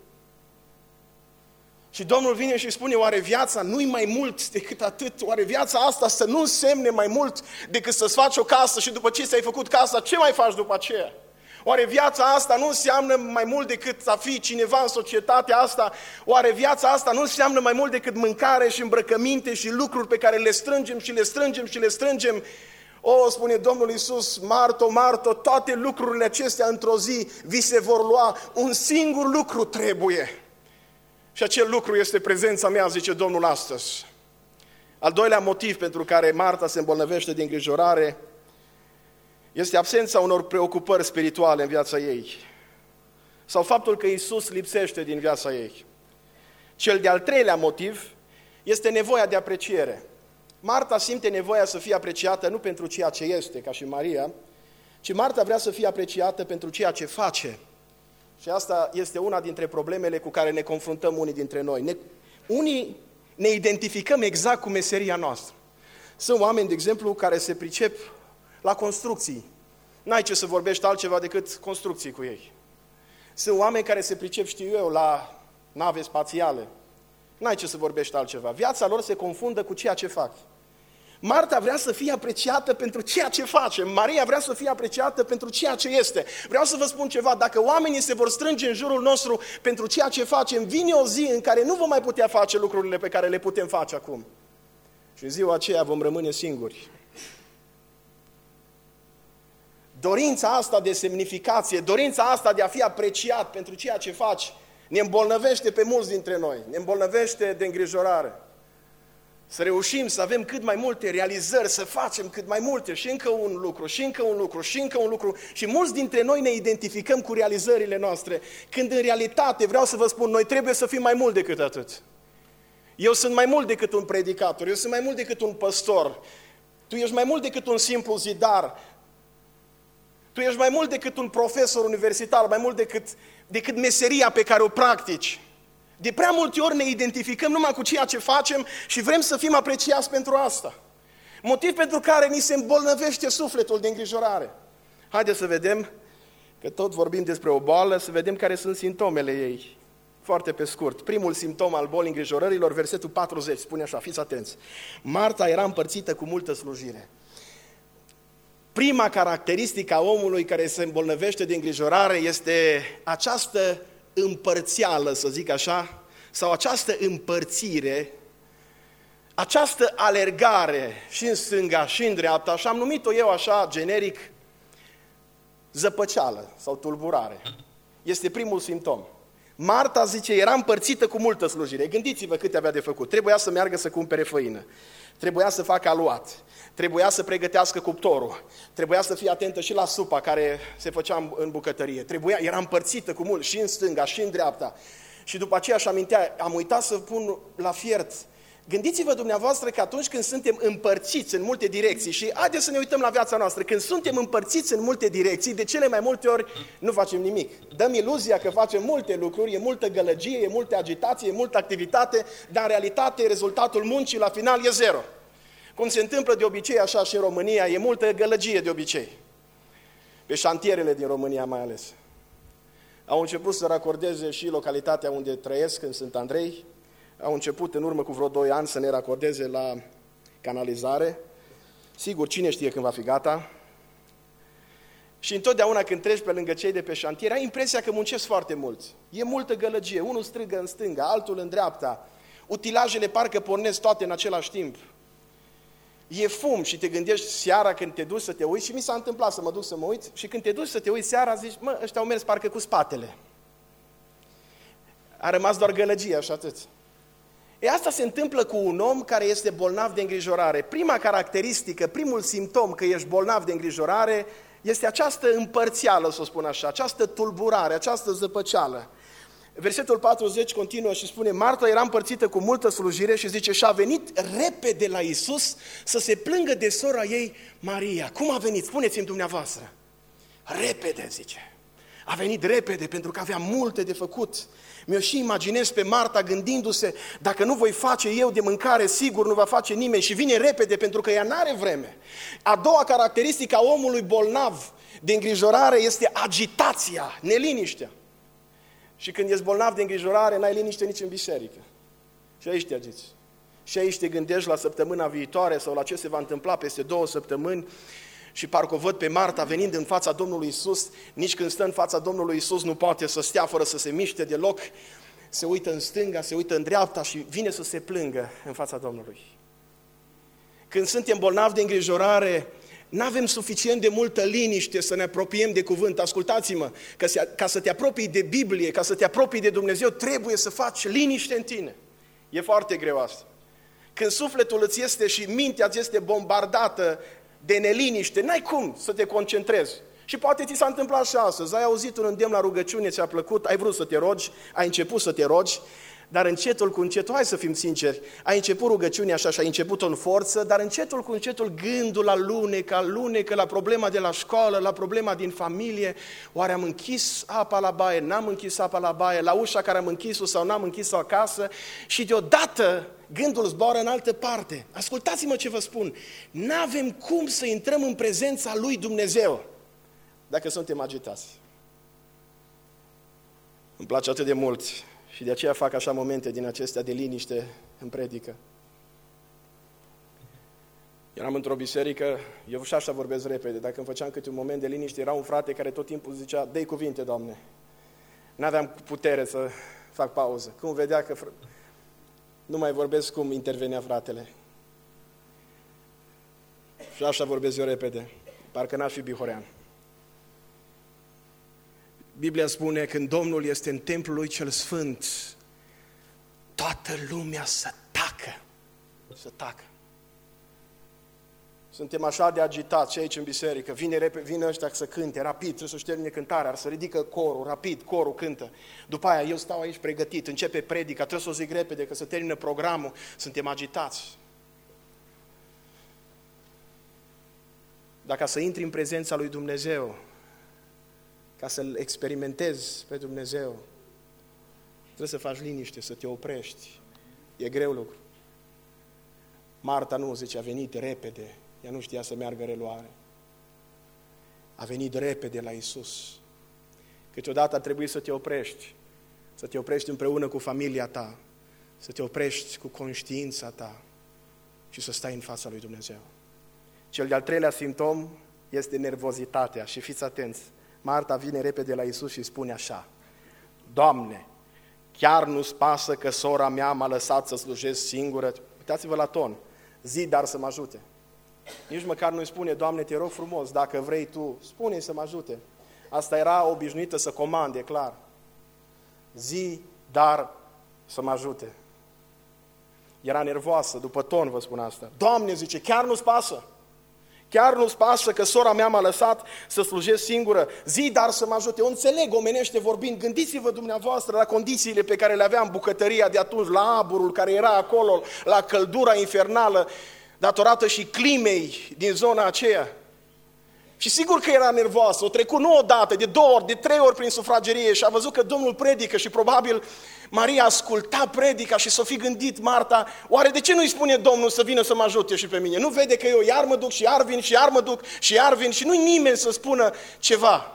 Și Domnul vine și spune, oare viața nu-i mai mult decât atât? Oare viața asta să nu însemne mai mult decât să-ți faci o casă și după ce ți-ai făcut casa, ce mai faci după aceea? Oare viața asta nu înseamnă mai mult decât a fi cineva în societatea asta? Oare viața asta nu înseamnă mai mult decât mâncare și îmbrăcăminte și lucruri pe care le strângem și le strângem și le strângem? O, spune Domnul Iisus, Marto, Marto, toate lucrurile acestea într-o zi vi se vor lua. Un singur lucru trebuie. Și acel lucru este prezența mea, zice Domnul astăzi. Al doilea motiv pentru care Marta se îmbolnăvește de îngrijorare este absența unor preocupări spirituale în viața ei. sau faptul că Iisus lipsește din viața ei. Cel de-al treilea motiv este nevoia de apreciere. Marta simte nevoia să fie apreciată nu pentru ceea ce este, ca și Maria, ci Marta vrea să fie apreciată pentru ceea ce face. Și asta este una dintre problemele cu care ne confruntăm unii dintre noi. Unii ne identificăm exact cu meseria noastră. Sunt oameni, de exemplu, care se pricep la construcții. N-ai ce să vorbești altceva decât construcții cu ei. Sunt oameni care se pricep, știu eu, la nave spațiale. N-ai ce să vorbești altceva. Viața lor se confundă cu ceea ce fac. Marta vrea să fie apreciată pentru ceea ce face. Maria vrea să fie apreciată pentru ceea ce este. Vreau să vă spun ceva, dacă oamenii se vor strânge în jurul nostru pentru ceea ce facem, vine o zi în care nu vom mai putea face lucrurile pe care le putem face acum. Și în ziua aceea vom rămâne singuri. Dorința asta de semnificație, dorința asta de a fi apreciat pentru ceea ce faci, ne îmbolnăvește pe mulți dintre noi, ne îmbolnăvește de îngrijorare. Să reușim să avem cât mai multe realizări, să facem cât mai multe și încă un lucru, și încă un lucru, și încă un lucru. Și mulți dintre noi ne identificăm cu realizările noastre, când în realitate, vreau să vă spun, noi trebuie să fim mai mult decât atât. Eu sunt mai mult decât un predicator, eu sunt mai mult decât un păstor, tu ești mai mult decât un simplu zidar, tu ești mai mult decât un profesor universitar, mai mult decât meseria pe care o practici. De prea multe ori ne identificăm numai cu ceea ce facem și vrem să fim apreciați pentru asta. Motiv pentru care ni se îmbolnăvește sufletul de îngrijorare. Haideți să vedem, că tot vorbim despre o boală, să vedem care sunt simptomele ei. Foarte pe scurt. Primul simptom al bolii îngrijorărilor, versetul 40, spune așa, fiți atenți. Marta era împărțită cu multă slujire. Prima caracteristică a omului care se îmbolnăvește de îngrijorare este această împărțială, să zic așa, sau această împărțire, această alergare și în stânga și în dreapta, și am numit-o eu așa generic zăpăceală sau tulburare. Este primul simptom. Marta, zice, era împărțită cu multă slujire. Gândiți-vă câte avea de făcut. Trebuia să meargă să cumpere făină, trebuia să facă aluat, trebuia să pregătească cuptorul, trebuia să fie atentă și la supa care se făcea în bucătărie, era împărțită cu mult și în stânga și în dreapta. Și după aceea își amintea, am uitat să pun la fiert. Gândiți-vă dumneavoastră că atunci când suntem împărțiți în multe direcții, și haideți să ne uităm la viața noastră, când suntem împărțiți în multe direcții, de cele mai multe ori nu facem nimic. Dăm iluzia că facem multe lucruri, e multă gălăgie, e multă agitație, e multă activitate, dar în realitate rezultatul muncii la final e zero. Cum se întâmplă de obicei așa și în România, e multă gălăgie de obicei. Pe șantierele din România mai ales. Au început să racordeze și localitatea unde trăiesc, în Sfânt Andrei. Au început în urmă cu vreo 2 ani să ne racordeze la canalizare. Sigur, cine știe când va fi gata. Și întotdeauna când treci pe lângă cei de pe șantier, ai impresia că muncesc foarte mulți. E multă gălăgie, unul strigă în stânga, altul în dreapta. Utilajele parcă pornesc toate în același timp. E fum și te gândești seara când te duci să te uiți, și mi s-a întâmplat să mă duc să mă uit, și când te duci să te uiți seara, zici, mă, ăștia au mers parcă cu spatele. A rămas doar gălăgie și atât. Asta se întâmplă cu un om care este bolnav de îngrijorare. Prima caracteristică, primul simptom că ești bolnav de îngrijorare este această împărțială, să o spun așa, această tulburare, această zăpăceală. Versetul 40 continuă și spune, Marta era împărțită cu multă slujire și zice, și a venit repede la Iisus să se plângă de sora ei, Maria. Cum a venit? Spuneți-mi dumneavoastră. Repede, zice. A venit repede pentru că avea multe de făcut. Mi-o și imaginez pe Marta gândindu-se, dacă nu voi face eu de mâncare, sigur nu va face nimeni, și vine repede pentru că ea n-are vreme. A doua caracteristică a omului bolnav de îngrijorare este agitația, neliniștea. Și când ești bolnav de îngrijorare, n-ai liniște nici în biserică. Și aici te agiți. Și aici te gândești la săptămâna viitoare sau la ce se va întâmpla peste 2 săptămâni. Și parcă o văd pe Marta venind în fața Domnului Iisus, nici când stă în fața Domnului Iisus nu poate să stea fără să se miște deloc, se uită în stânga, se uită în dreapta și vine să se plângă în fața Domnului. Când suntem bolnavi de îngrijorare, n-avem suficient de multă liniște să ne apropiem de cuvânt. Ascultați-mă, ca să te apropii de Biblie, ca să te apropii de Dumnezeu, trebuie să faci liniște în tine. E foarte greu asta. Când sufletul îți este și mintea îți este bombardată de neliniște, n-ai cum să te concentrezi. Și poate ți s-a întâmplat și astăzi, ai auzit un îndemn la rugăciune, ți-a plăcut, ai vrut să te rogi, ai început să te rogi, dar încetul cu încetul, hai să fim sinceri, ai început rugăciunea așa și ai început-o în forță, dar încetul cu încetul gândul alunecă la problema de la școală, la problema din familie, oare am închis apa la baie, n-am închis apa la baie, la ușa care am închis-o sau n-am închis-o acasă și deodată gândul zboară în altă parte. Ascultați-mă ce vă spun, n-avem cum să intrăm în prezența lui Dumnezeu dacă suntem agitați. Îmi place atât de mult și de aceea fac așa momente din acestea de liniște în predică. Eram într-o biserică, eu și așa vorbesc repede, dacă îmi făceam câte un moment de liniște, era un frate care tot timpul zicea, dă-i cuvinte, Doamne. N-aveam putere să fac pauză. Când vedea că nu mai vorbesc, cum intervenea fratele. Și așa vorbesc eu repede, parcă n-aș fi bihorean. Biblia spune, când Domnul este în templul lui cel sfânt, toată lumea să tacă. Să tacă. Suntem așa de agitați și aici în biserică, vine ăștia să cânte, rapid, trebuie să-și termine cântarea, să ridică corul, rapid, corul cântă. După aia eu stau aici pregătit, începe predica, trebuie să o zic repede, că să termină programul, suntem agitați. Dacă să intri în prezența lui Dumnezeu, ca să-L experimentezi pe Dumnezeu, trebuie să faci liniște, să te oprești. E greu lucru. Marta nu, zice, a venit repede. Ea nu știa să meargă reluare. A venit repede la Iisus. Câteodată a trebuit să te oprești. Să te oprești împreună cu familia ta. Să te oprești cu conștiința ta. Și să stai în fața lui Dumnezeu. Cel de-al treilea simptom este nervozitatea. Și fiți atenți. Marta vine repede la Iisus și spune așa: Doamne, chiar nu-ți pasă că sora mea m-a lăsat să slujesc singură? Uitați-vă la ton. Zi, dar să mă ajute. Nici măcar nu-i spune, Doamne, te rog frumos, dacă vrei tu, spune-i să mă ajute. Asta era obișnuită să comande, clar. Zi, dar să mă ajute. Era nervoasă, după ton vă spun asta. Doamne, zice, chiar nu-ți pasă? Chiar nu-ți pasă că sora mea m-a lăsat să slujesc singură? Zi, dar să mă ajute. Eu înțeleg, omenește vorbind, gândiți-vă dumneavoastră la condițiile pe care le aveam bucătăria de atunci, la aburul care era acolo, la căldura infernală, datorată și climei din zona aceea. Și sigur că era nervoasă, o trecut nu o dată, de 2 ori, de 3 ori prin sufragerie și a văzut că Domnul predică și probabil Maria asculta predica și s-o fi gândit Marta, oare de ce nu-i spune Domnul să vină să mă ajute și pe mine? Nu vede că eu iar mă duc și iar vin și iar mă duc și iar vin și nu-i nimeni să spună ceva.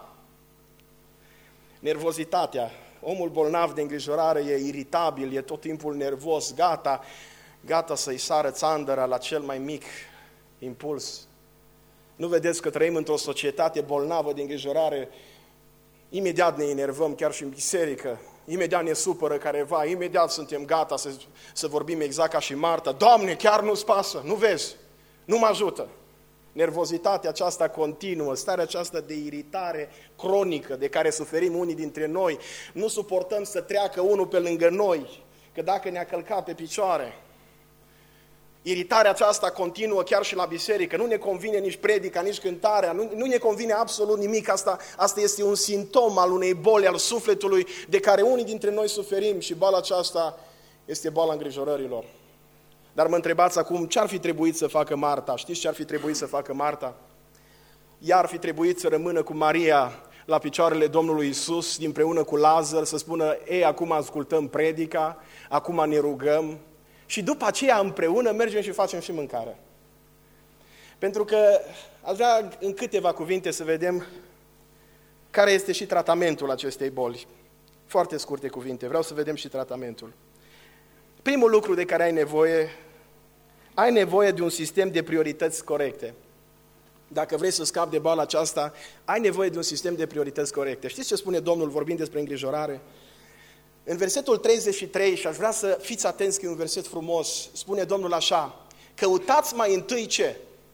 Nervozitatea. Omul bolnav de îngrijorare e iritabil, e tot timpul nervos, gata să-i sară țandăra la cel mai mic impuls. Nu vedeți că trăim într-o societate bolnavă de îngrijorare? Imediat ne enervăm, chiar și în biserică. Imediat ne supără careva, imediat suntem gata să vorbim exact ca și Marta. Doamne, chiar nu-ți pasă, nu vezi, nu mă ajută. Nervozitatea aceasta continuă, starea aceasta de iritare cronică de care suferim unii dintre noi. Nu suportăm să treacă unul pe lângă noi, că dacă ne-a călcat pe picioare. Iritarea aceasta continuă chiar și la biserică, nu ne convine nici predica, nici cântarea, nu ne convine absolut nimic, asta este un simptom al unei boli al sufletului de care unii dintre noi suferim și boala aceasta este boala îngrijorărilor. Dar mă întrebați acum, ce ar fi trebuit să facă Marta? Știți ce ar fi trebuit să facă Marta? Ea ar fi trebuit să rămână cu Maria la picioarele Domnului Iisus, împreună cu Lazar, să spună, acum ascultăm predica, acum ne rugăm, și după aceea împreună mergem și facem și mâncare. Pentru că aș vrea în câteva cuvinte să vedem care este și tratamentul acestei boli. Foarte scurte cuvinte, vreau să vedem și tratamentul. Primul lucru de care ai nevoie de un sistem de priorități corecte. Dacă vrei să scapi de boala aceasta, ai nevoie de un sistem de priorități corecte. Știți ce spune Domnul vorbind despre îngrijorare? În versetul 33, și aș vrea să fiți atenți că e un verset frumos, spune Domnul așa: căutați mai întâi ce?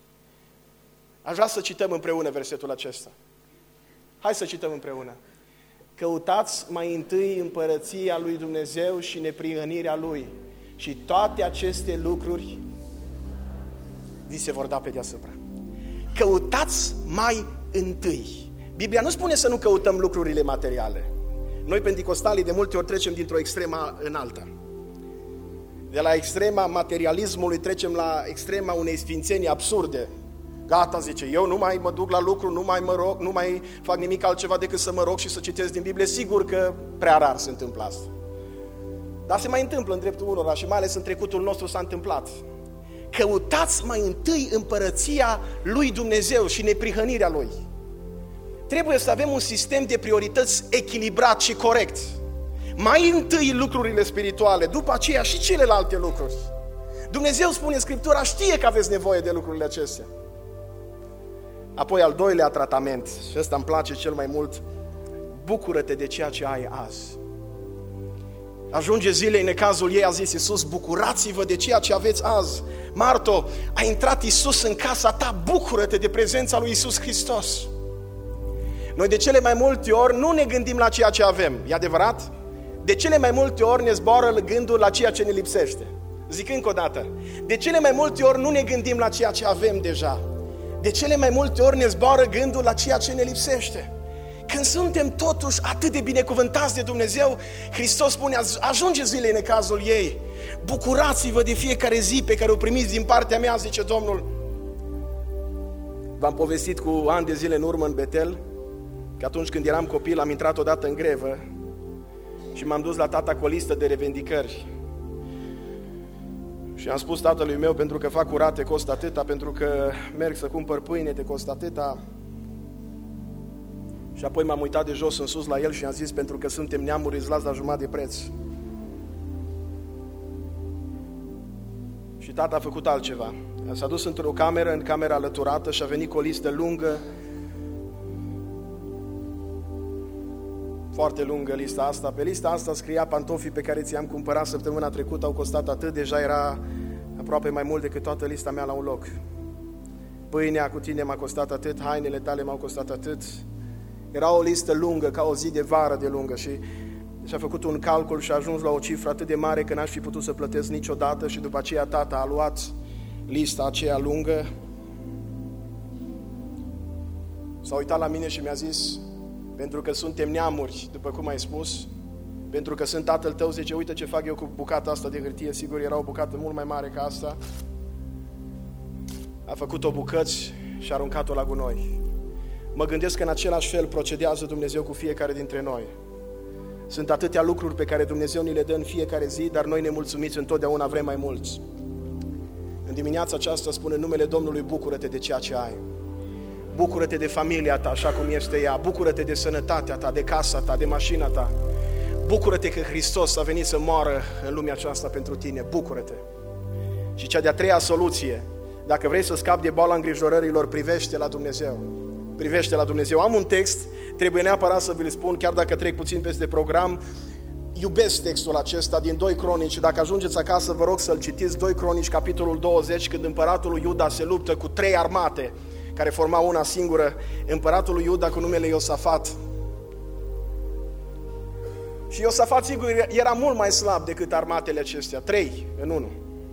Aș vrea să cităm împreună versetul acesta. Hai să cităm împreună. Căutați mai întâi împărăția lui Dumnezeu și neprihănirea Lui și toate aceste lucruri vi se vor da pe deasupra. Căutați mai întâi. Biblia nu spune să nu căutăm lucrurile materiale. Noi, penticostalii, de multe ori trecem dintr-o extremă în alta. De la extrema materialismului trecem la extrema unei sfințenii absurde. Gata, zice, eu nu mai mă duc la lucru, nu mai mă rog, nu mai fac nimic altceva decât să mă rog și să citesc din Biblie. Sigur că prea rar se întâmplă asta. Dar se mai întâmplă în dreptul unora și mai ales în trecutul nostru s-a întâmplat. Căutați mai întâi împărăția lui Dumnezeu și neprihănirea Lui. Trebuie să avem un sistem de priorități echilibrat și corect. Mai întâi lucrurile spirituale, după aceea și celelalte lucruri. Dumnezeu, spune Scriptura, știe că aveți nevoie de lucrurile acestea. Apoi al doilea tratament, și ăsta îmi place cel mai mult, bucură-te de ceea ce ai azi. Ajunge zilei, în cazul ei a zis Iisus, bucurați-vă de ceea ce aveți azi. Marto, a intrat Iisus în casa ta, bucură-te de prezența lui Iisus Hristos. Noi de cele mai multe ori nu ne gândim la ceea ce avem, e adevărat? De cele mai multe ori ne zboară gândul la ceea ce ne lipsește. Zic încă o dată, de cele mai multe ori nu ne gândim la ceea ce avem deja. De cele mai multe ori ne zboară gândul la ceea ce ne lipsește. Când suntem totuși atât de binecuvântați de Dumnezeu, Hristos spune, ajunge zilei în cazul ei, bucurați-vă de fiecare zi pe care o primiți din partea mea, zice Domnul. V-am povestit cu ani de zile în urmă în Betel, că atunci când eram copil am intrat odată în grevă și m-am dus la tata cu o listă de revendicări. Și am spus tatălui meu, pentru că fac curat te costă atâta, pentru că merg să cumpăr pâine te costă atâta. Și apoi m-am uitat de jos în sus la el și am zis, pentru că suntem neamuri, îți las la jumătate de preț. Și tata a făcut altceva. S-a dus într-o cameră, în camera alăturată și a venit cu o listă lungă, foarte lungă lista asta. Pe lista asta scria pantofii pe care ți-am cumpărat săptămâna trecută, au costat atât, deja era aproape mai mult decât toată lista mea la un loc. Pâinea cu tine m-a costat atât, hainele tale m-au costat atât. Era o listă lungă, ca o zi de vară de lungă și a făcut un calcul și a ajuns la o cifră atât de mare că n-aș fi putut să plătesc niciodată și după aceea tata a luat lista aceea lungă, s-a uitat la mine și mi-a zis, pentru că suntem neamuri, după cum ai spus, pentru că sunt tatăl tău, zice, uite ce fac eu cu bucata asta de hârtie, sigur era o bucată mult mai mare ca asta, a făcut-o bucăți și a aruncat-o la gunoi. Mă gândesc că în același fel procedează Dumnezeu cu fiecare dintre noi. Sunt atâtea lucruri pe care Dumnezeu ni le dă în fiecare zi, dar noi nemulțumiți întotdeauna vrem mai mulți. În dimineața aceasta spune în numele Domnului, bucură-te de ceea ce ai. Bucură-te de familia ta așa cum este ea, bucură-te de sănătatea ta, de casa ta, de mașina ta. Bucură-te că Hristos a venit să moară în lumea aceasta pentru tine, bucură-te. Și cea de-a treia soluție, dacă vrei să scapi de boala îngrijorărilor, privește la Dumnezeu. Privește la Dumnezeu. Am un text, trebuie neapărat să vi-l spun, chiar dacă trec puțin peste program. Iubesc textul acesta din 2 Cronici. Dacă ajungeți acasă, vă rog să-l citiți. 2 Cronici, capitolul 20, când împăratul lui Iuda se luptă cu 3 armate care formau una singură, împăratul lui Iuda cu numele Iosafat. Și Iosafat, sigur, era mult mai slab decât armatele acestea, 3 în 1.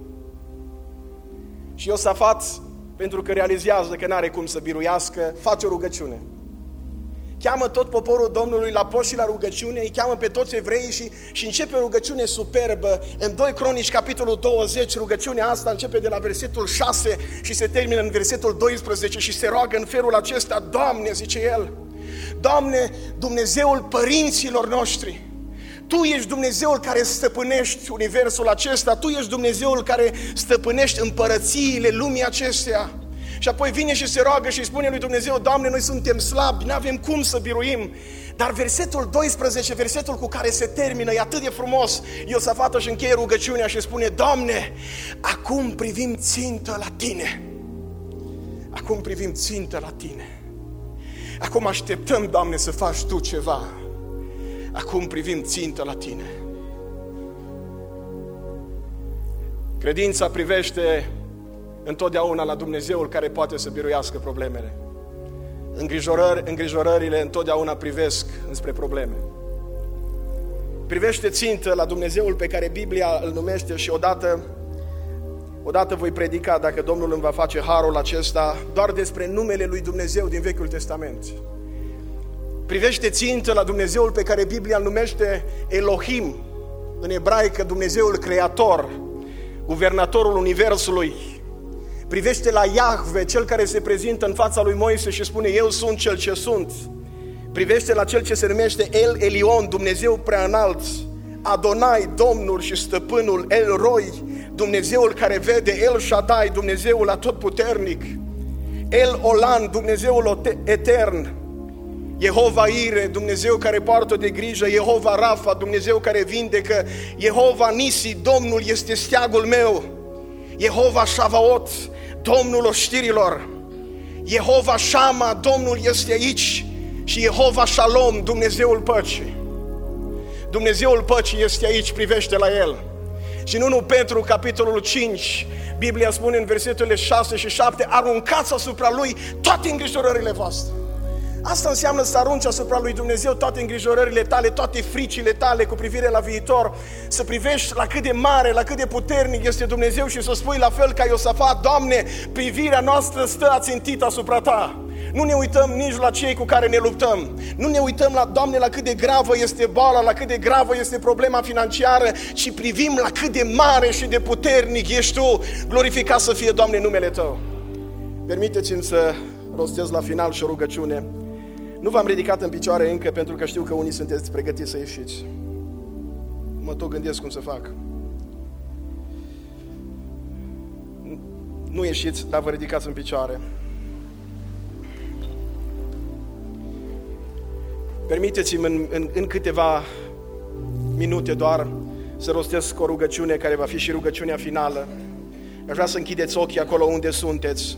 Și Iosafat, pentru că realizează că n-are cum să biruiască, face o rugăciune. Cheamă tot poporul Domnului la post și la rugăciune, îi cheamă pe toți evreii și începe o rugăciune superbă. În 2 Cronici, capitolul 20, rugăciunea asta începe de la versetul 6 și se termină în versetul 12 și se roagă în felul acesta, Doamne, zice el, Doamne, Dumnezeul părinților noștri, Tu ești Dumnezeul care stăpânești universul acesta, Tu ești Dumnezeul care stăpânești împărățiile lumii acesteia. Și apoi vine și se roagă și spune lui Dumnezeu, Doamne, noi suntem slabi, nu avem cum să biruim. Dar versetul 12, versetul cu care se termină, e atât de frumos. Iosafat își încheie rugăciunea și spune, Doamne, acum privim țintă la Tine. Acum privim țintă la Tine. Acum așteptăm, Doamne, să faci Tu ceva. Acum privim țintă la Tine. Credința privește întotdeauna la Dumnezeul care poate să biruiască problemele. Îngrijorările întotdeauna privesc înspre probleme. Privește țintă la Dumnezeul pe care Biblia îl numește și odată voi predica, dacă Domnul îmi va face harul acesta, doar despre numele lui Dumnezeu din Vechiul Testament. Privește țintă la Dumnezeul pe care Biblia îl numește Elohim, în ebraică Dumnezeul Creator, guvernatorul Universului. Privește la Iahve, cel care se prezintă în fața lui Moise și spune: eu sunt cel ce sunt. Privește la cel ce se numește El Elion, Dumnezeu prea înalt, Adonai, Domnul și Stăpânul, El Roi, Dumnezeul care vede, El Shaddai, Dumnezeul atotputernic, El Olam, Dumnezeul etern, Jehova Ire, Dumnezeu care poartă de grijă, Jehova Rafa, Dumnezeu care vindecă, Jehova Nisi, Domnul este steagul meu, Jehova Shavaot, Domnul oștirilor, Jehova Shama, Domnul este aici, și Jehova Shalom, Dumnezeul păcii. Dumnezeul păcii este aici, privește la El. Și în 1 Petru, capitolul 5, Biblia spune în versetele 6 și 7: aruncați asupra Lui toate îngrijorările voastre. Asta înseamnă să arunci asupra lui Dumnezeu toate îngrijorările tale, toate fricile tale cu privire la viitor, să privești la cât de mare, la cât de puternic este Dumnezeu și să spui la fel ca Iosafat: Doamne, privirea noastră stă ațintită asupra Ta. Nu ne uităm nici la cei cu care ne luptăm. Nu ne uităm, Doamne, la cât de gravă este boala, la cât de gravă este problema financiară, ci privim la cât de mare și de puternic ești Tu. Glorificat să fie, Doamne, numele Tău. Permiteți-mi să rostez la final și o rugăciune. Nu v-am ridicat în picioare încă, pentru că știu că unii sunteți pregătiți să ieșiți. Mă tot gândesc cum să fac. Nu ieșiți, dar vă ridicați în picioare. Permiteți-mi în câteva minute doar să rostesc o rugăciune care va fi și rugăciunea finală. Aș vrea să închideți ochii acolo unde sunteți.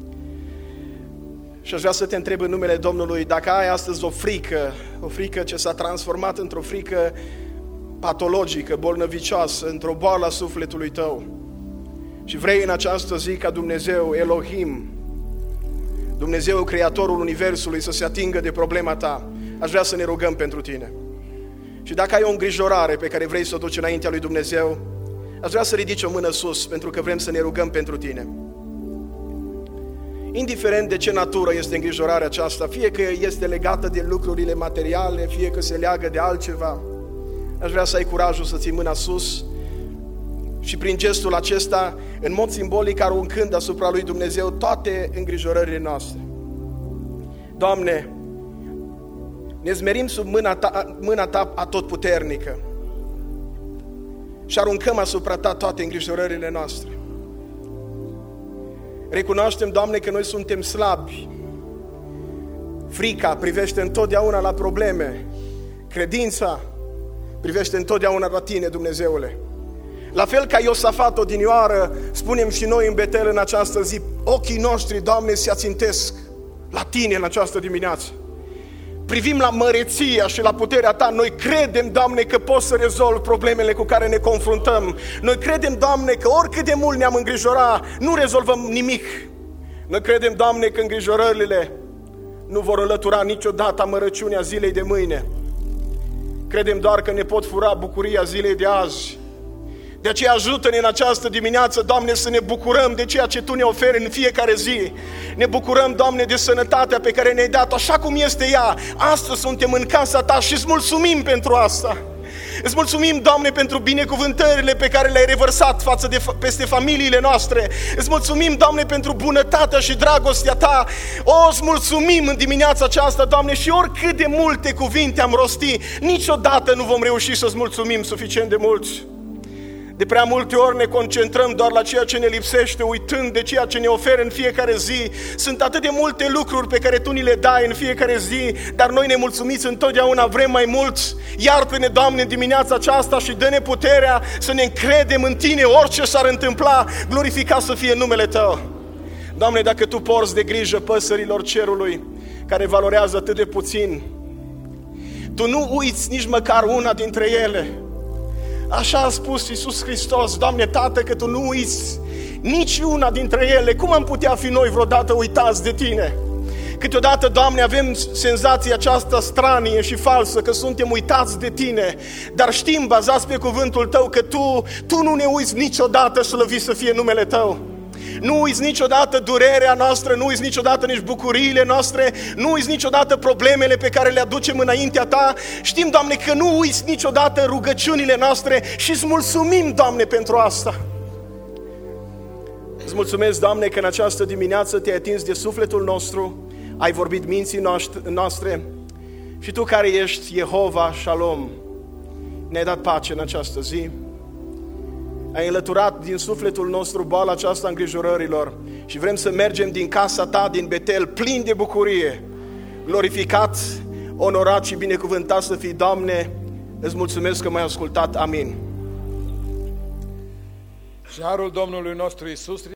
Și aș vrea să te întreb în numele Domnului, dacă ai astăzi o frică ce s-a transformat într-o frică patologică, bolnăvicioasă, într-o boală a sufletului tău, și vrei în această zi ca Dumnezeu, Elohim, Dumnezeu Creatorul Universului, să se atingă de problema ta, aș vrea să ne rugăm pentru tine. Și dacă ai o îngrijorare pe care vrei să o duci înaintea lui Dumnezeu, aș vrea să ridici o mână sus, pentru că vrem să ne rugăm pentru tine. Indiferent de ce natură este îngrijorarea aceasta, fie că este legată de lucrurile materiale, fie că se leagă de altceva, aș vrea să ai curajul să ții mâna sus și prin gestul acesta, în mod simbolic, aruncând asupra lui Dumnezeu toate îngrijorările noastre. Doamne, ne zmerim sub mâna Ta atotputernică și aruncăm asupra Ta toate îngrijorările noastre. Recunoaștem, Doamne, că noi suntem slabi. Frica privește întotdeauna la probleme. Credința privește întotdeauna la Tine, Dumnezeule. La fel ca Iosafat odinioară, spunem și noi în Betel în această zi: ochii noștri, Doamne, se ațintesc la Tine în această dimineață. Privim la măreția și la puterea Ta. Noi credem, Doamne, că poți să rezolvi problemele cu care ne confruntăm. Noi credem, Doamne, că oricât de mult ne-am îngrijora, nu rezolvăm nimic. Noi credem, Doamne, că îngrijorările nu vor înlătura niciodată amărăciunea zilei de mâine. Credem doar că ne pot fura bucuria zilei de azi. De aceea ajută-ne în această dimineață, Doamne, să ne bucurăm de ceea ce Tu ne oferi în fiecare zi. Ne bucurăm, Doamne, de sănătatea pe care ne-ai dat-o așa cum este ea. Astăzi suntem în casa Ta și îți mulțumim pentru asta. Îți mulțumim, Doamne, pentru binecuvântările pe care le-ai revărsat peste familiile noastre. Îți mulțumim, Doamne, pentru bunătatea și dragostea Ta. Îți mulțumim în dimineața aceasta, Doamne, și oricât de multe cuvinte am rostit, niciodată nu vom reuși să-ți mulțumim suficient de mult. De prea multe ori ne concentrăm doar la ceea ce ne lipsește, uitând de ceea ce ne oferă în fiecare zi. Sunt atât de multe lucruri pe care Tu ni le dai în fiecare zi, dar noi nemulțumiți întotdeauna vrem mai mult. Iartă-ne, Doamne, în dimineața aceasta și dă-ne puterea să ne încredem în Tine, orice s-ar întâmpla, glorificat să fie numele Tău. Doamne, dacă Tu porți de grijă păsărilor cerului, care valorează atât de puțin, Tu nu uiți nici măcar una dintre ele. Așa a spus Iisus Hristos: Doamne, Tată, că Tu nu uiți nici una dintre ele. Cum am putea fi noi vreodată uitați de Tine? Câteodată, Doamne, avem senzația aceasta stranie și falsă că suntem uitați de Tine, dar știm, bazați pe cuvântul Tău, că Tu nu ne uiți niciodată, slăvit să fie numele Tău. Nu uiți niciodată durerea noastră, nu uiți niciodată nici bucuriile noastre, nu uiți niciodată problemele pe care le aducem înaintea Ta. Știm, Doamne, că nu uiți niciodată rugăciunile noastre și îți mulțumim, Doamne, pentru asta. Îți mulțumesc, Doamne, că în această dimineață Te-ai atins de sufletul nostru, ai vorbit minții noastre și Tu care ești Jehova Shalom, ne-ai dat pace în această zi. Ai înlăturat din sufletul nostru boala aceasta îngrijorărilor și vrem să mergem din casa Ta, din Betel, plin de bucurie. Glorificat, onorat și binecuvântat să fii, Doamne. Îți mulțumesc că m-ai ascultat. Amin. Și harul Domnului nostru Iisus